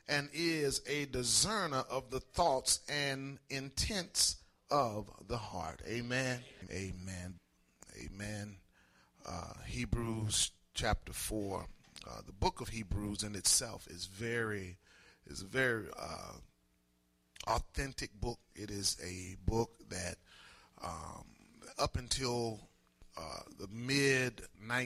and is a discerner of the thoughts and intents of the heart. Amen. Amen. Amen. Hebrews chapter 4. The book of Hebrews in itself is a very authentic book. It is a book that up until the mid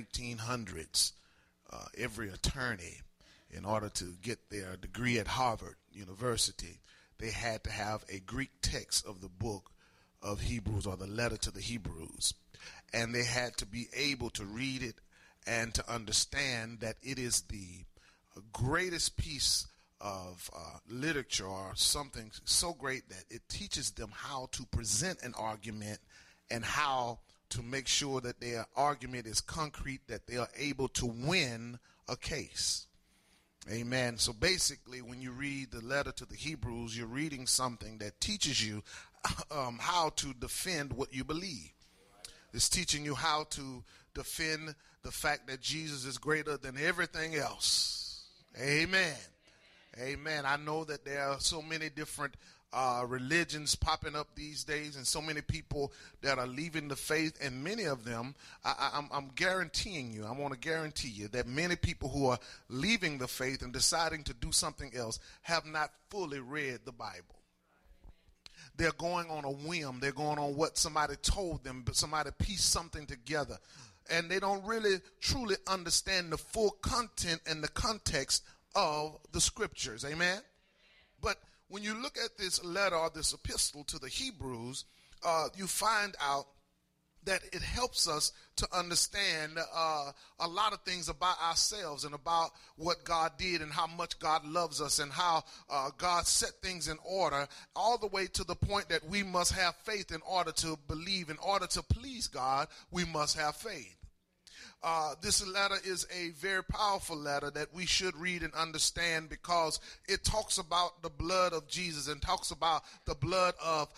1900s, every attorney, in order to get their degree at Harvard University, they had to have a Greek text of the book of Hebrews, or the letter to the Hebrews, and they had to be able to read it and to understand that it is the greatest piece of literature, or something so great that it teaches them how to present an argument and how to make sure that their argument is concrete, that they are able to win a case. Amen. So basically, when you read the letter to the Hebrews, you're reading something that teaches you how to defend what you believe. It's teaching you how to defend the fact that Jesus is greater than everything else. Amen. Amen. I know that there are so many different religions popping up these days, and so many people that are leaving the faith, and many of them, I'm guaranteeing you, I want to guarantee you that many people who are leaving the faith and deciding to do something else have not fully read the Bible. They're going on a whim. They're going on what somebody told them, but somebody pieced something together. And they don't really truly understand the full content and the context of the scriptures. Amen? But when you look at this letter, or this epistle to the Hebrews, you find out that it helps us to understand a lot of things about ourselves and about what God did and how much God loves us and how God set things in order, all the way to the point that we must have faith in order to believe. In order to please God, we must have faith. This letter is a very powerful letter that we should read and understand, because it talks about the blood of Jesus and talks about the blood of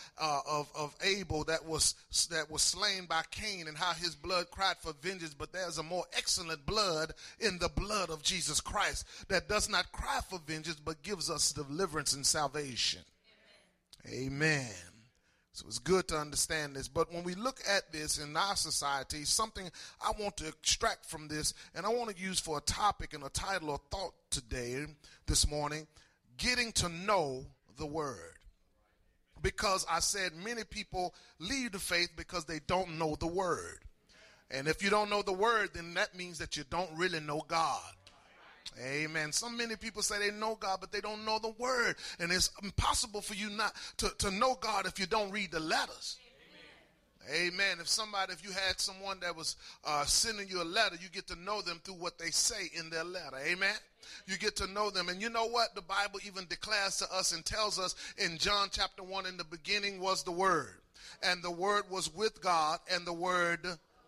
Abel that was slain by Cain, and how his blood cried for vengeance. But there's a more excellent blood in the blood of Jesus Christ that does not cry for vengeance, but gives us deliverance and salvation. Amen. So it's good to understand this. But when we look at this in our society, something I want to extract from this, and I want to use for a topic and a title or thought today, this morning, getting to know the word. Because I said many people leave the faith because they don't know the word. And if you don't know the word, then that means that you don't really know God. Amen. Many people say they know God, but they don't know the word. And it's impossible for you not to know God if you don't read the letters. Amen. If you had someone that was sending you a letter, you get to know them through what they say in their letter. Amen. You get to know them. And you know what? The Bible even declares to us and tells us in John chapter 1, in the beginning was the Word, and the Word was with God, and the Word.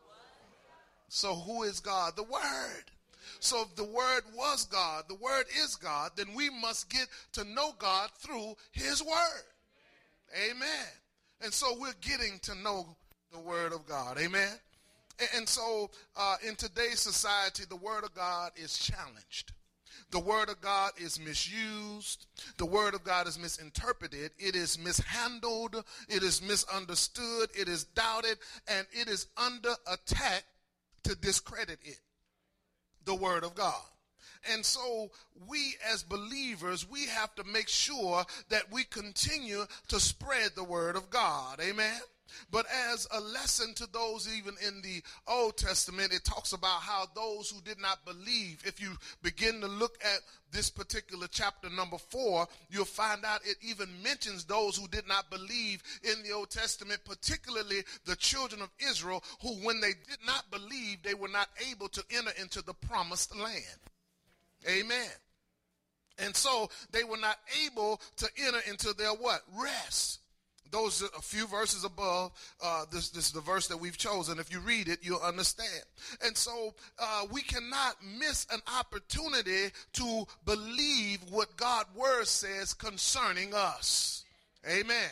So who is God? The Word. So if the Word was God, the Word is God, then we must get to know God through His Word. Amen. And so we're getting to know the Word of God. Amen. And so in today's society, the Word of God is challenged. The Word of God is misused. The Word of God is misinterpreted. It is mishandled. It is misunderstood. It is doubted. And it is under attack to discredit it. The Word of God. And so we as believers, we have to make sure that we continue to spread the Word of God. Amen. But as a lesson to those even in the Old Testament, it talks about how those who did not believe, if you begin to look at this particular chapter number 4, you'll find out it even mentions those who did not believe in the Old Testament, particularly the children of Israel, who when they did not believe, they were not able to enter into the promised land. Amen. And so they were not able to enter into their what? Rest. Those are a few verses above. This is the verse that we've chosen. If you read it, you'll understand. And so we cannot miss an opportunity to believe what God's word says concerning us. Amen.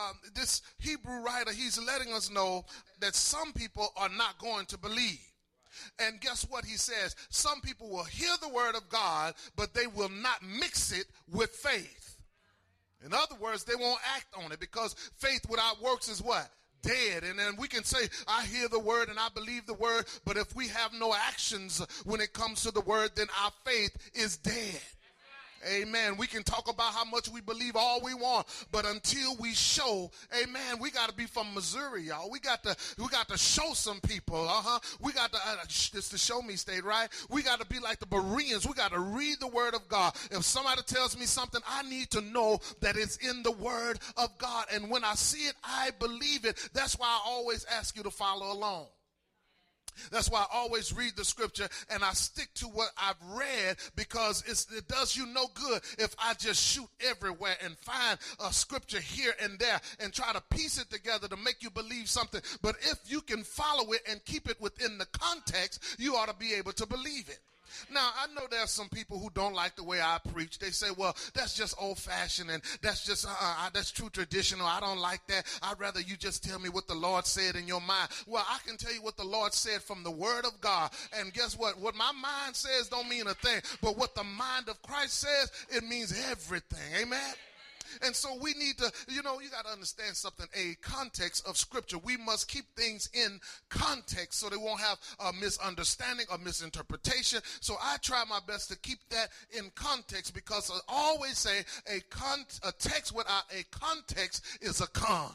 This Hebrew writer, he's letting us know that some people are not going to believe. And guess what he says? Some people will hear the word of God, but they will not mix it with faith. In other words, they won't act on it, because faith without works is what? Dead. And then we can say, I hear the word and I believe the word, but if we have no actions when it comes to the word, then our faith is dead. Amen. We can talk about how much we believe all we want, but until we show, amen, we got to be from Missouri, y'all. We got to show some people. We got to, this the show me state, right? We got to be like the Bereans. We got to read the word of God. If somebody tells me something, I need to know that it's in the word of God. And when I see it, I believe it. That's why I always ask you to follow along. That's why I always read the scripture and I stick to what I've read, because it does you no good if I just shoot everywhere and find a scripture here and there and try to piece it together to make you believe something. But if you can follow it and keep it within the context, you ought to be able to believe it. Now, I know there are some people who don't like the way I preach. They say, well, that's just old-fashioned and that's just that's too traditional. I don't like that. I'd rather you just tell me what the Lord said in your mind. Well, I can tell you what the Lord said from the word of God. And guess what? What my mind says don't mean a thing. But what the mind of Christ says, it means everything. Amen? And so we need to, you got to understand something, a context of scripture. We must keep things in context so they won't have a misunderstanding or misinterpretation. So I try my best to keep that in context, because I always say a text without a context is a con.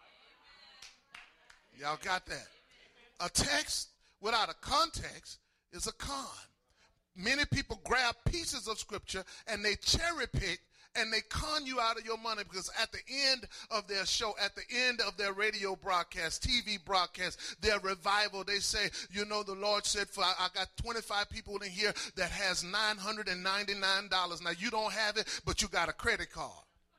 Y'all got that? A text without a context is a con. Many people grab pieces of scripture and they cherry pick and they con you out of your money, because at the end of their show, at the end of their radio broadcast, TV broadcast, their revival, they say, the Lord said, I got 25 people in here that has $999. Now, you don't have it, but you got a credit card.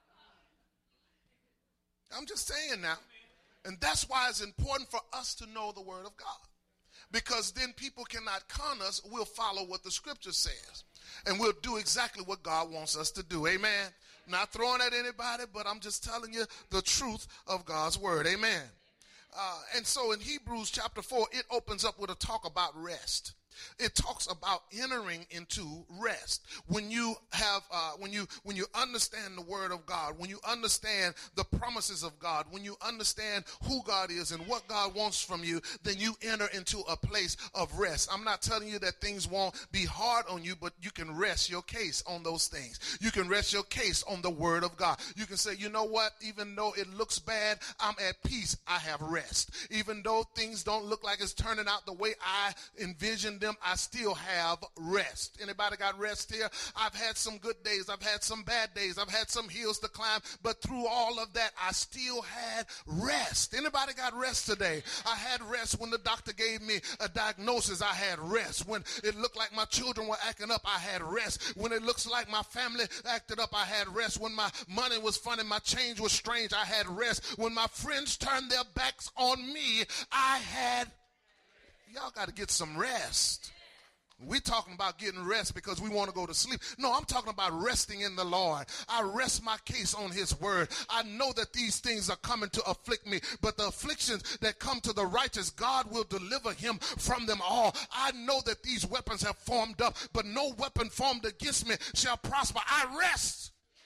I'm just saying now. And that's why it's important for us to know the word of God, because then people cannot con us. We'll follow what the scripture says. And we'll do exactly what God wants us to do. Amen. I'm not throwing at anybody, but I'm just telling you the truth of God's word. Amen. And so in Hebrews chapter 4, it opens up with a talk about rest. It talks about entering into rest. When you have, when you understand the word of God, when you understand the promises of God, when you understand who God is and what God wants from you, then you enter into a place of rest. I'm not telling you that things won't be hard on you, but you can rest your case on those things. You can rest your case on the word of God. You can say, you know what? Even though it looks bad, I'm at peace. I have rest. Even though things don't look like it's turning out the way I envisioned them, I still have rest. Anybody got rest here? I've had some good days. I've had some bad days. I've had some hills to climb, but through all of that, I still had rest. Anybody got rest today? I had rest when the doctor gave me a diagnosis. I had rest. When it looked like my children were acting up, I had rest. When it looks like my family acted up, I had rest. When my money was funny, my change was strange, I had rest. When my friends turned their backs on me, I had. Y'all got to get some rest. We're talking about getting rest because we want to go to sleep. No, I'm talking about resting in the Lord. I rest my case on his word. I know that these things are coming to afflict me, but the afflictions that come to the righteous, God will deliver him from them all. I know that these weapons have formed up, but no weapon formed against me shall prosper. I rest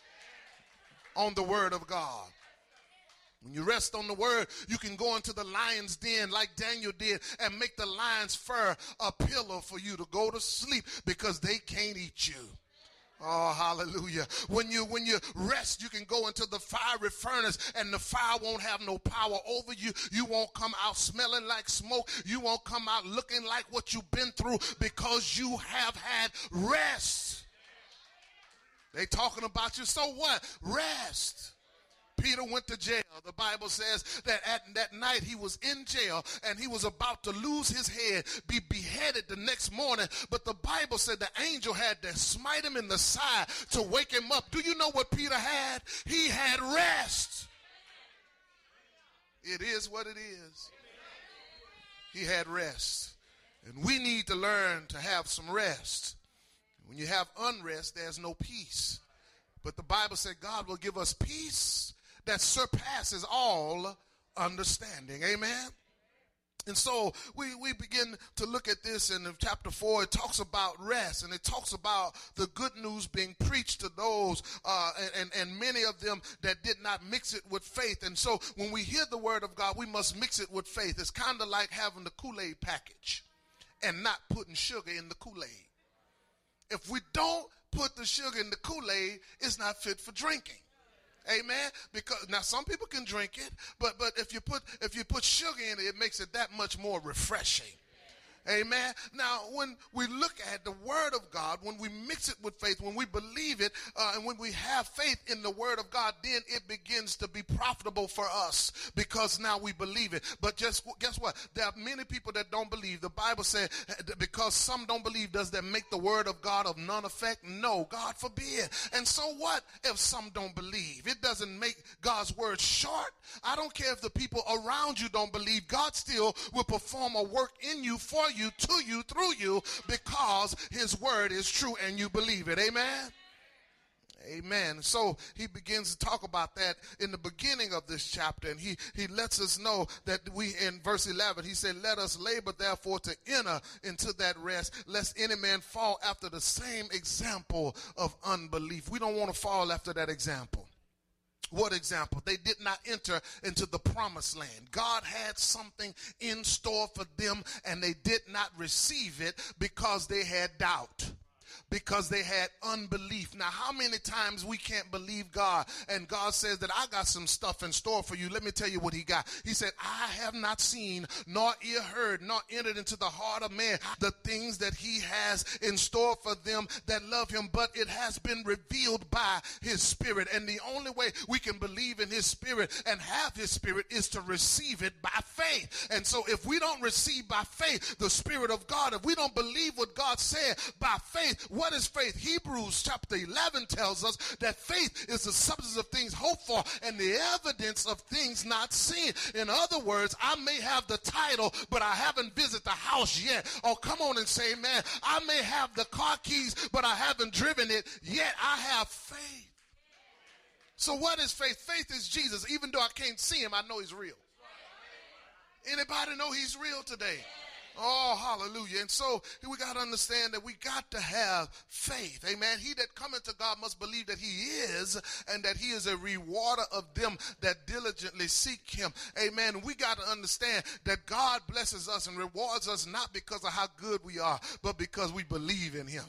on the word of God. When you rest on the word, you can go into the lion's den like Daniel did and make the lion's fur a pillow for you to go to sleep, because they can't eat you. Oh, hallelujah. When you rest, you can go into the fiery furnace and the fire won't have no power over you. You won't come out smelling like smoke. You won't come out looking like what you've been through, because you have had rest. They talking about you, so what? Rest. Peter went to jail. The Bible says that at that night he was in jail and he was about to lose his head, be beheaded the next morning. But the Bible said the angel had to smite him in the side to wake him up. Do you know what Peter had? He had rest. It is what it is. He had rest. And we need to learn to have some rest. When you have unrest, there's no peace. But the Bible said God will give us peace that surpasses all understanding. Amen. And so we begin to look at this, and in chapter 4, it talks about rest, and it talks about the good news being preached to those, and many of them that did not mix it with faith. And so when we hear the word of God, we must mix it with faith. It's kind of like having the Kool-Aid package and not putting sugar in the Kool-Aid. If we don't put the sugar in the Kool-Aid, it's not fit for drinking. Amen. Because now some people can drink it, but if you put sugar in it, it makes it that much more refreshing. Amen. Now, when we look at the word of God, when we mix it with faith, when we believe it, and when we have faith in the word of God, then it begins to be profitable for us because now we believe it. But just guess what? There are many people that don't believe. The Bible said because some don't believe, does that make the word of God of none effect? No, God forbid. And so what if some don't believe? It doesn't make God's word short. I don't care if the people around you don't believe. God still will perform a work in you, for you, to you, through you, because his word is true and you believe it. Amen. Amen. So he begins to talk about that in the beginning of this chapter, and he lets us know that in verse 11, he said, let us labor therefore to enter into that rest, lest any man fall after the same example of unbelief. We don't want to fall after that example. What example? They did not enter into the promised land. God had something in store for them, and they did not receive it because they had doubt, because they had unbelief. Now, how many times we can't believe God, and God says that I got some stuff in store for you. Let me tell you what he got. He said, I have not seen, nor ear heard, nor entered into the heart of man the things that he has in store for them that love him, but it has been revealed by his spirit. And the only way we can believe in his spirit and have his spirit is to receive it by faith. And so if we don't receive by faith the spirit of God, if we don't believe what God said by faith, what is faith? Hebrews chapter 11 tells us that faith is the substance of things hoped for and the evidence of things not seen. In other words, I may have the title, but I haven't visited the house yet. Oh, come on and say, man, I may have the car keys, but I haven't driven it yet. I have faith. So what is faith? Faith is Jesus. Even though I can't see him, I know he's real. Anybody know he's real today? Oh, hallelujah. And so we got to understand that we got to have faith. Amen. He that cometh to God must believe that he is, and that he is a rewarder of them that diligently seek him. Amen. We got to understand that God blesses us and rewards us not because of how good we are, but because we believe in him.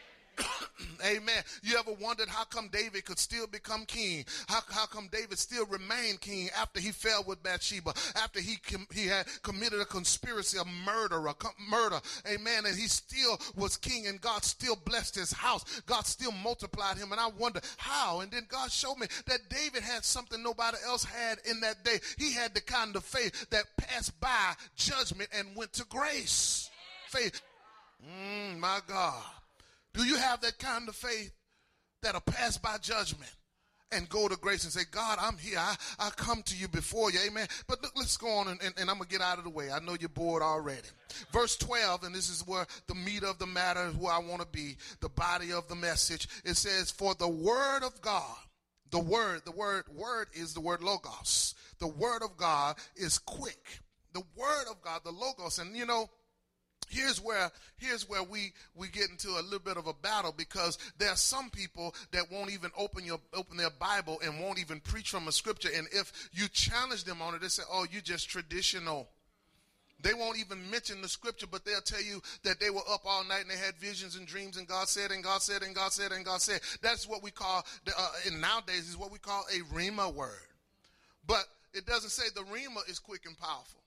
Amen. You ever wondered how come David could still become king? How come David still remained king after he fell with Bathsheba, after he had committed a conspiracy of murder. Amen. And he still was king, and God still blessed his house. God still multiplied him. And I wonder how. And then God showed me that David had something nobody else had in that day. He had the kind of faith that passed by judgment and went to grace. Faith. My God. Do you have that kind of faith that'll pass by judgment and go to grace and say, God, I'm here. I come to you before you. Amen. But look, let's go on, and I'm going to get out of the way. I know you're bored already. Verse 12, and this is where the meat of the matter is, where I want to be, the body of the message. It says, for the word of God, the word is the word logos. The word of God is quick. The word of God, the logos. And you know, Here's where we get into a little bit of a battle, because there are some people that won't even open their Bible and won't even preach from a scripture. And if you challenge them on it, they say, oh, you're just traditional. They won't even mention the scripture, but they'll tell you that they were up all night and they had visions and dreams, and God said, and God said, and God said, and God said. That's what we call, and nowadays is what we call a rhema word. But it doesn't say the rhema is quick and powerful.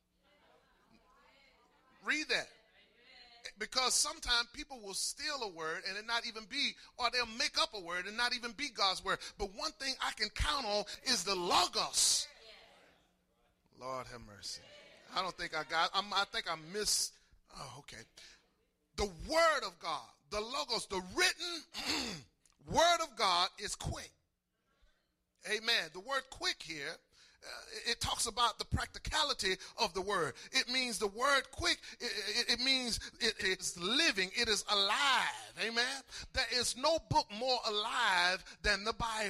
Read that. Because sometimes people will steal a word and it not even be, or they'll make up a word and not even be God's word. But one thing I can count on is the logos. Lord have mercy. I think I missed. Oh, okay. The word of God, the logos, the written word of God is quick. Amen. The word quick here, it talks about the practicality of the word. It means the word quick, it means it is living, it is alive. Amen. There is no book more alive than the Bible.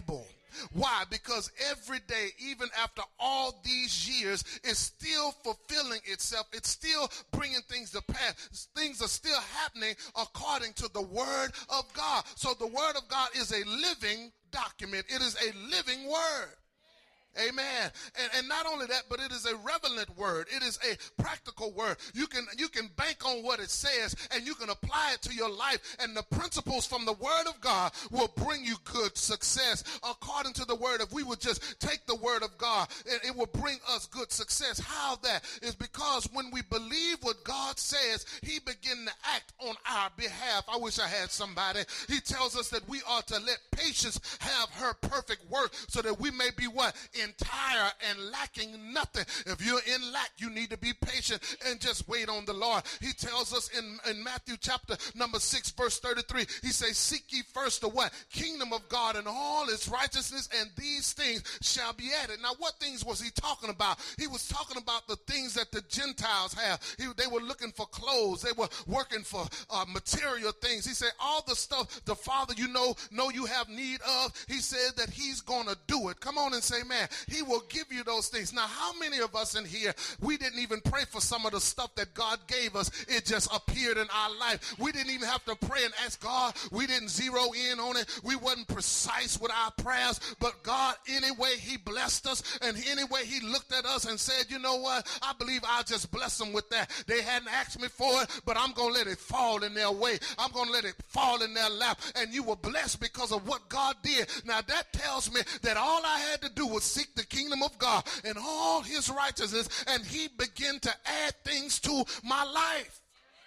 Why? Because every day, even after all these years, it's still fulfilling itself. It's still bringing things to pass. Things are still happening according to the Word of God. So the Word of God is a living document. It is a living Word. Amen. And not only that, but it is a relevant word. It is a practical word. You can bank on what it says and you can apply it to your life. And the principles from the Word of God will bring you good success according to the Word. If we would just take the Word of God, it will bring us good success. How that is because when we believe what God says, He begins to act on our behalf. I wish I had somebody. He tells us that we ought to let patience have her perfect work so that we may be what? Entire and lacking nothing. If you're in lack, you need to be patient and just wait on the Lord. He tells us in Matthew chapter number 6 verse 33, he says, seek ye first the what? Kingdom of God and all its righteousness, and these things shall be added. Now what things was he talking about? He was talking about the things that the Gentiles have. They were looking for clothes. They were working for material things. He said all the stuff the Father you know you have need of, he said that he's going to do it. Come on and say, man, he will give you those things. Now, how many of us in here, we didn't even pray for some of the stuff that God gave us? It just appeared in our life. We didn't even have to pray and ask God. We didn't zero in on it. We wasn't precise with our prayers. But God, anyway, he blessed us. And anyway, he looked at us and said, you know what? I believe I'll just bless them with that. They hadn't asked me for it, but I'm going to let it fall in their way. I'm going to let it fall in their lap. And you were blessed because of what God did. Now, that tells me that all I had to do was seek the kingdom of God and all his righteousness, and he began to add things to my life.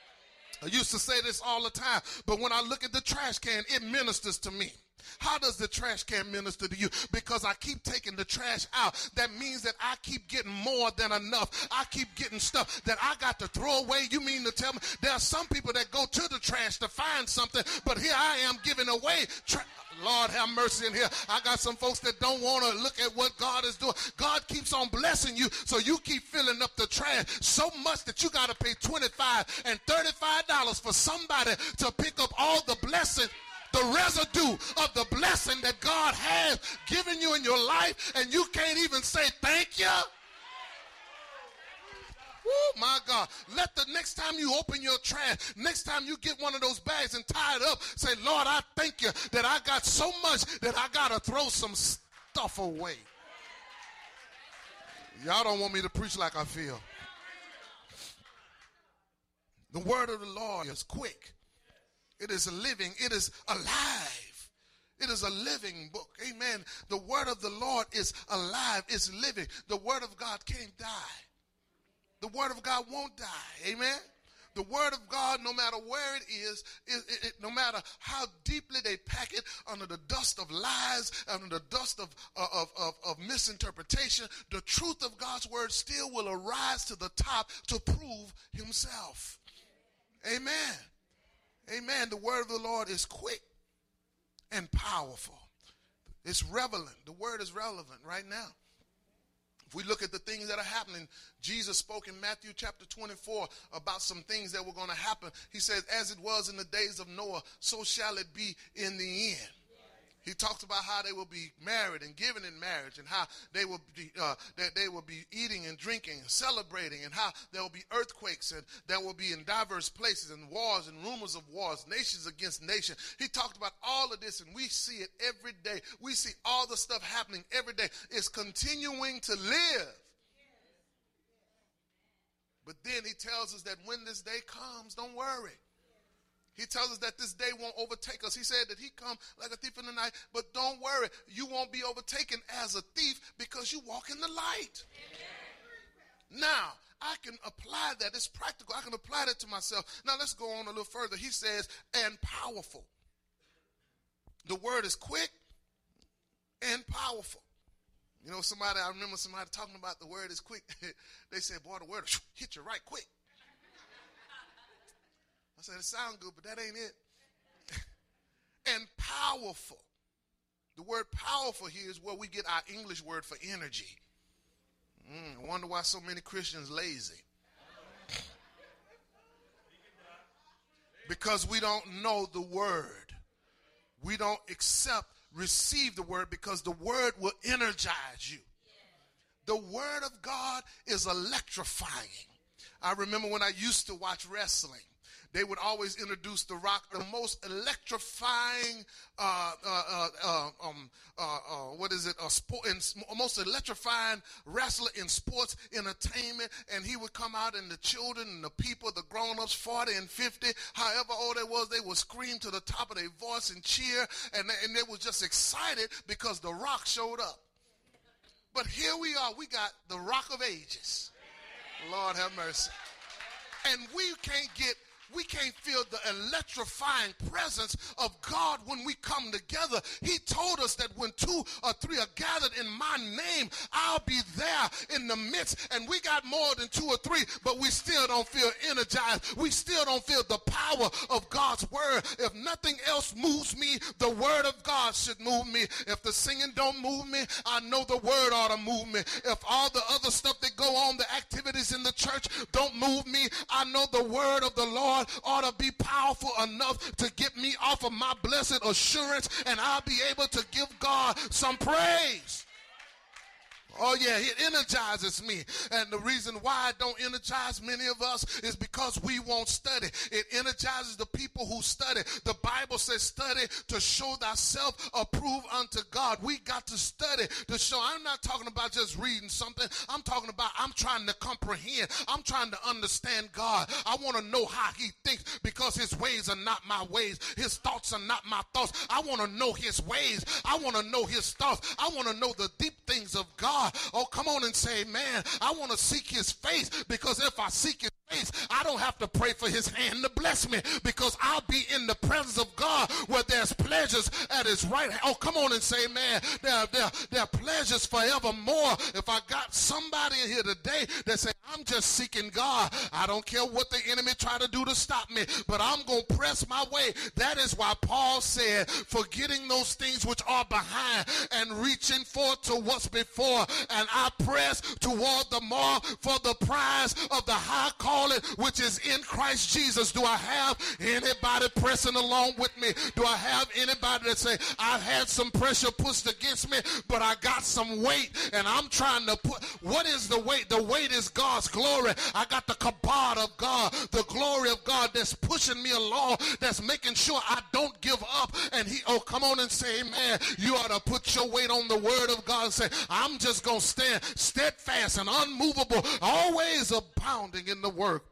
I used to say this all the time, but when I look at the trash can, it ministers to me. How does the trash can minister to you? Because I keep taking the trash out. That means that I keep getting more than enough. I keep getting stuff that I got to throw away. You mean to tell me there are some people that go to the trash to find something, but here I am giving away Lord have mercy in here. I got some folks that don't want to look at what God is doing. God keeps on blessing you, so you keep filling up the trash so much that you got to pay $25 and $35 for somebody to pick up all the blessing, the residue of the blessing that God has given you in your life, and you can't even say thank you. Oh my God. Let the next time you open your trash, next time you get one of those bags and tie it up, say, Lord, I thank you that I got so much that I got to throw some stuff away. Y'all don't want me to preach like I feel. The word of the Lord is quick. It is living. It is alive. It is a living book. Amen. The word of the Lord is alive. It's living. The word of God can't die. The word of God won't die. Amen. The word of God, no matter where it is, no matter how deeply they pack it under the dust of lies, under the dust of misinterpretation, the truth of God's word still will arise to the top to prove himself. Amen. Amen. The word of the Lord is quick and powerful. It's relevant. The word is relevant right now. If we look at the things that are happening, Jesus spoke in Matthew chapter 24 about some things that were going to happen. He says, as it was in the days of Noah, so shall it be in the end. He talks about how they will be married and given in marriage, and how they will be eating and drinking and celebrating, and how there will be earthquakes, and there will be in diverse places, and wars and rumors of wars, nations against nations. He talked about all of this, and we see it every day. We see all the stuff happening every day. It's continuing to live. But then he tells us that when this day comes, don't worry. He tells us that this day won't overtake us. He said that he come like a thief in the night, but don't worry. You won't be overtaken as a thief because you walk in the light. Amen. Now, I can apply that. It's practical. I can apply that to myself. Now, let's go on a little further. He says, and powerful. The word is quick and powerful. You know, I remember somebody talking about the word is quick. They said, boy, the word hit you right quick. I said, it sounds good, but that ain't it. And powerful. The word powerful here is where we get our English word for energy. I wonder why so many Christians lazy. Because we don't know the word. We don't accept receive the word because the word will energize you. The word of God is electrifying. I remember when I used to watch wrestling, they would always introduce The Rock, the most electrifying, most electrifying wrestler in sports entertainment. And he would come out and the children and the people, the grown-ups, 40 and 50, however old they was, they would scream to the top of their voice and cheer. And they were just excited because The Rock showed up. But here we are, we got the Rock of Ages. Lord have mercy. And we can't feel the electrifying presence of God when we come together. He told us that when 2 or 3 are gathered in my name, I'll be there in the midst. And we got more than 2 or 3, but we still don't feel energized. We still don't feel the power of God's word. If nothing else moves me, the word of God should move me. If the singing don't move me, I know the word ought to move me. If all the other stuff that go on, the activities in the church don't move me, I know the word of the Lord ought to be powerful enough to get me off of my blessed assurance, and I'll be able to give God some praise. Oh yeah, it energizes me. And the reason why it don't energize many of us is because we won't study. It energizes the people who study. The Bible says study to show thyself approved unto God. We got to study to show. I'm not talking about just reading something. I'm talking about I'm trying to comprehend. I'm trying to understand God. I want to know how he thinks because his ways are not my ways. His thoughts are not my thoughts. I want to know his ways. I want to know his thoughts. I want to know the deep things of God. Oh, come on and say, man, I want to seek his face, because if I seek his face, I don't have to pray for his hand to bless me, because I'll be in the presence of God where there's pleasures at his right hand. Oh, come on and say, man, there are pleasures forevermore. If I got somebody in here today that say, I'm just seeking God, I don't care what the enemy try to do to stop me, but I'm going to press my way. That is why Paul said, forgetting those things which are behind and reaching forth to what's before, and I press toward the mark for the prize of the high calling which is in Christ Jesus. Do I have anybody pressing along with me? Do I have anybody that say, I've had some pressure pushed against me, but I got some weight and I'm trying to put. What is the weight? The weight is God's glory. I got the kabod of God, the glory of God that's pushing me along, that's making sure I don't give up. And oh, come on and say, man, you ought to put your weight on the word of God and say, I'm just going to stand steadfast and unmovable, always abounding in the work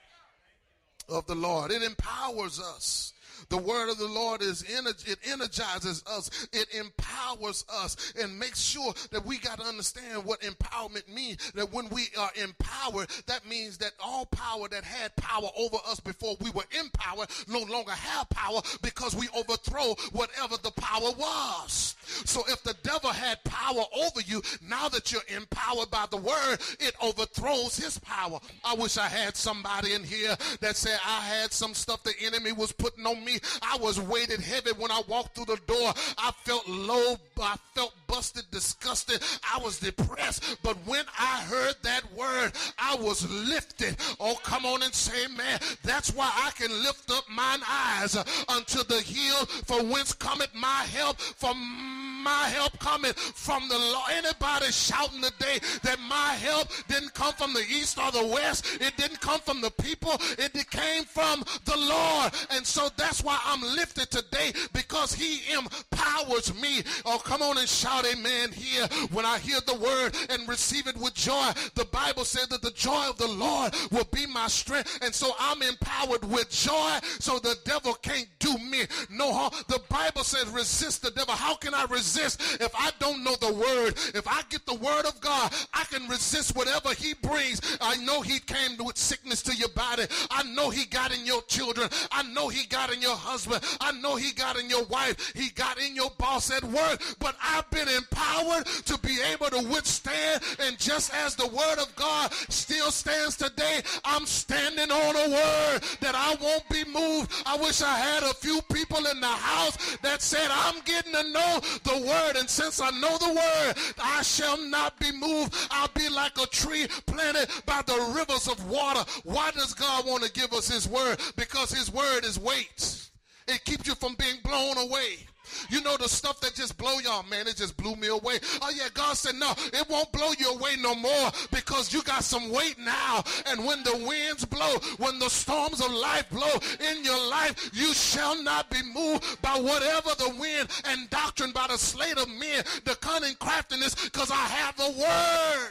of the Lord. It empowers us. The word of the Lord it energizes us. It empowers us and makes sure that we got to understand what empowerment means. That when we are empowered, that means that all power that had power over us before we were empowered no longer have power, because we overthrow whatever the power was. So if the devil had power over you, now that you're empowered by the word, it overthrows his power. I wish I had somebody in here that said, I had some stuff the enemy was putting on me. I was weighted heavy when I walked through the door. I felt low. I felt busted, disgusted. I was depressed. But when I heard that word, I was lifted. Oh, come on and say, man, that's why I can lift up mine eyes unto the hill, for whence cometh my help. My help coming from the Lord. Anybody shouting today that my help didn't come from the east or the west? It didn't come from the people. It came from the Lord. And so that's why I'm lifted today, because he empowers me. Oh, come on and shout amen here. When I hear the word and receive it with joy, the Bible said that the joy of the Lord will be my strength. And so I'm empowered with joy, so the devil can't do me no harm. The Bible says resist the devil. How can I resist if I don't know the word? If I get the word of God, I can resist whatever he brings. I know he came with sickness to your body. I know he got in your children. I know he got in your husband. I know he got in your wife. He got in your boss at work. But I've been empowered to be able to withstand. And just as the word of God still stands today, I'm standing on a word that I won't be moved. I wish I had a few people in the house that said, I'm getting to know the word, and since I know the word, I shall not be moved. I'll be like a tree planted by the rivers of water. Why does God want to give us his word? Because his word is weight. It keeps you from being blown away. You know, the stuff that just blow y'all, man, it just blew me away. Oh, yeah, God said, no, it won't blow you away no more because you got some weight now. And when the winds blow, when the storms of life blow in your life, you shall not be moved by whatever the wind and doctrine, by the sleight of men, the cunning craftiness, because I have the word.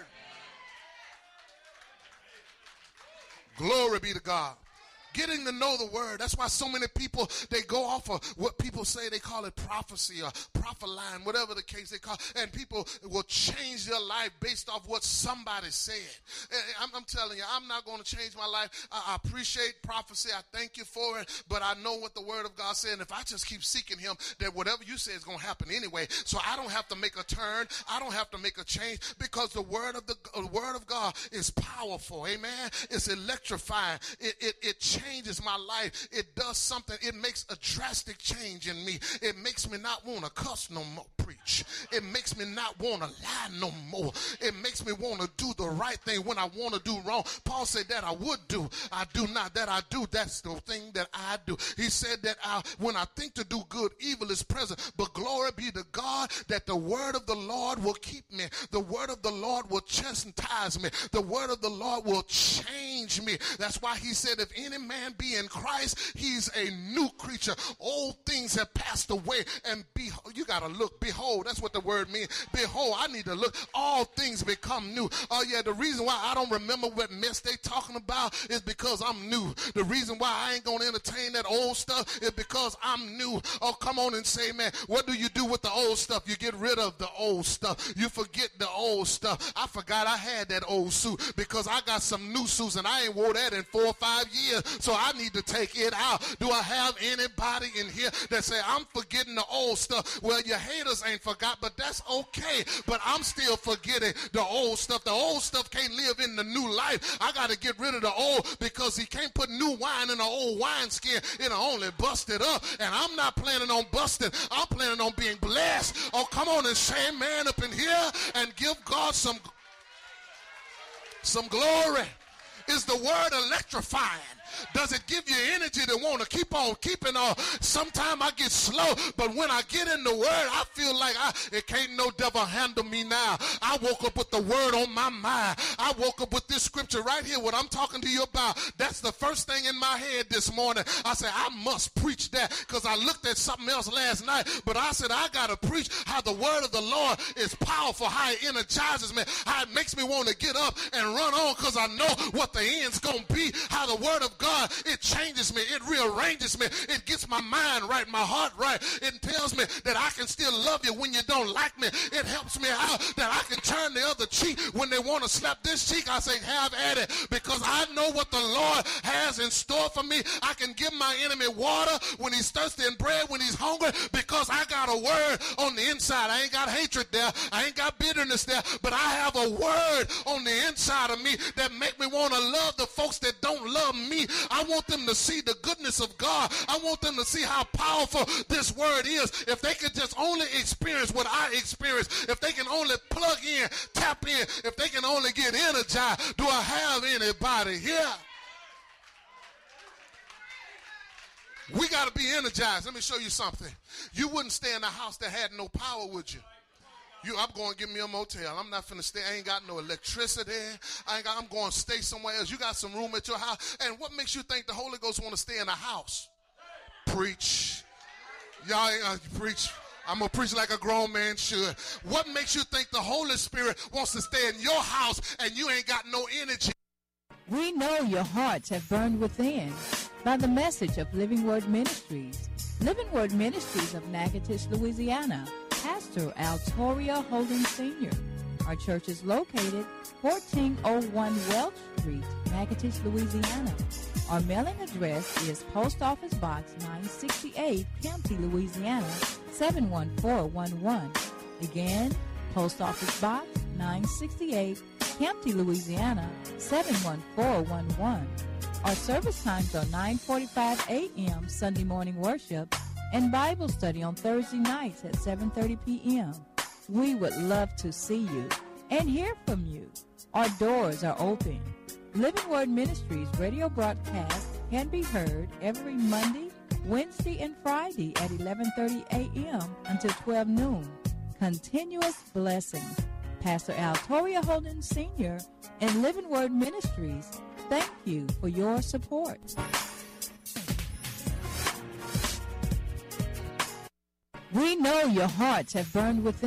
Glory be to God. Getting to know the word. That's why so many people, they go off of what people say. They call it prophecy or prophet line, whatever the case they call it. And people will change their life based off what somebody said. And I'm telling you, I'm not going to change my life. I appreciate prophecy. I thank you for it. But I know what the word of God said. And if I just keep seeking him, that whatever you say is going to happen anyway. So I don't have to make a turn. I don't have to make a change, because the word of God is powerful. Amen. It's electrifying. It changes my life. It does something. It makes a drastic change in me. It makes me not want to cuss no more, preach. It makes me not want to lie no more. It makes me want to do the right thing when I want to do wrong. Paul said that I would do, I do not. That I do, that's the thing that I do. He said that when I think to do good, evil is present. But glory be to God that the word of the Lord will keep me. The word of the Lord will chastise me. The word of the Lord will change me. That's why he said, if any man be in Christ, he's a new creature. Old things have passed away, and behold, you got to look. Behold, that's what the word means. Behold, I need to look. All things become new. Oh yeah, the reason why I don't remember what mess they talking about is because I'm new. The reason why I ain't going to entertain that old stuff is because I'm new. Oh, come on and say, man, what do you do with the old stuff? You get rid of the old stuff. You forget the old stuff. I forgot I had that old suit because I got some new suits and I ain't wore that in 4 or 5 years. So I need to take it out. Do I have anybody in here that say, I'm forgetting the old stuff? Well, your haters ain't forgot, but that's okay. But I'm still forgetting the old stuff. The old stuff can't live in the new life. I got to get rid of the old, because he can't put new wine in an old wineskin. It'll only bust it up. And I'm not planning on busting. I'm planning on being blessed. Oh, come on and say amen up in here and give God some glory. Is the word electrifying? Does it give you energy to want to keep on keeping on? Sometimes I get slow, but when I get in the word, I feel like it can't no devil handle me now. I woke up with the word on my mind. I woke up with this scripture right here, what I'm talking to you about. That's the first thing in my head this morning. I said, I must preach that, because I looked at something else last night, but I said, I got to preach how the word of the Lord is powerful, how it energizes me, how it makes me want to get up and run on, because I know what the end's going to be, how the word of God, it changes me, it rearranges me, it gets my mind right, my heart right. It tells me that I can still love you when you don't like me. It helps me out that I can turn the other cheek when they want to slap this cheek. I say, have at it, because I know what the Lord has in store for me. I can give my enemy water when he's thirsty and bread when he's hungry, because I got a word on the inside. I ain't got hatred there. I ain't got bitterness there, but I have a word on the inside of me that make me want to love the folks that don't love me. I want them to see the goodness of God. I want them to see how powerful this word is. If they could just only experience what I experienced, if they can only plug in, tap in, if they can only get energized. Do I have anybody here? We got to be energized. Let me show you something. You wouldn't stay in a house that had no power, would you? I'm going to give me a motel. I'm not finna stay. I ain't got no electricity. I'm going to stay somewhere else. You got some room at your house. And what makes you think the Holy Ghost want to stay in a house? Preach. Y'all ain't preach. I'm going to preach like a grown man should. What makes you think the Holy Spirit wants to stay in your house and you ain't got no energy? We know your hearts have burned within by the message of Living Word Ministries. Living Word Ministries of Natchitoches, Louisiana. Pastor Altoria Holden Sr. Our church is located 1401 Welch Street, Natchitoches, Louisiana. Our mailing address is Post Office Box 968, Campty, Louisiana 71411. Again, Post Office Box 968, Campty, Louisiana 71411. Our service times are 9:45 a.m. Sunday morning worship and Bible study on Thursday nights at 7:30 p.m. We would love to see you and hear from you. Our doors are open. Living Word Ministries radio broadcast can be heard every Monday, Wednesday and Friday at 11:30 a.m. until 12 noon. Continuous blessings. Pastor Al Toria Holden Sr. and Living Word Ministries, thank you for your support. We know your hearts have burned within.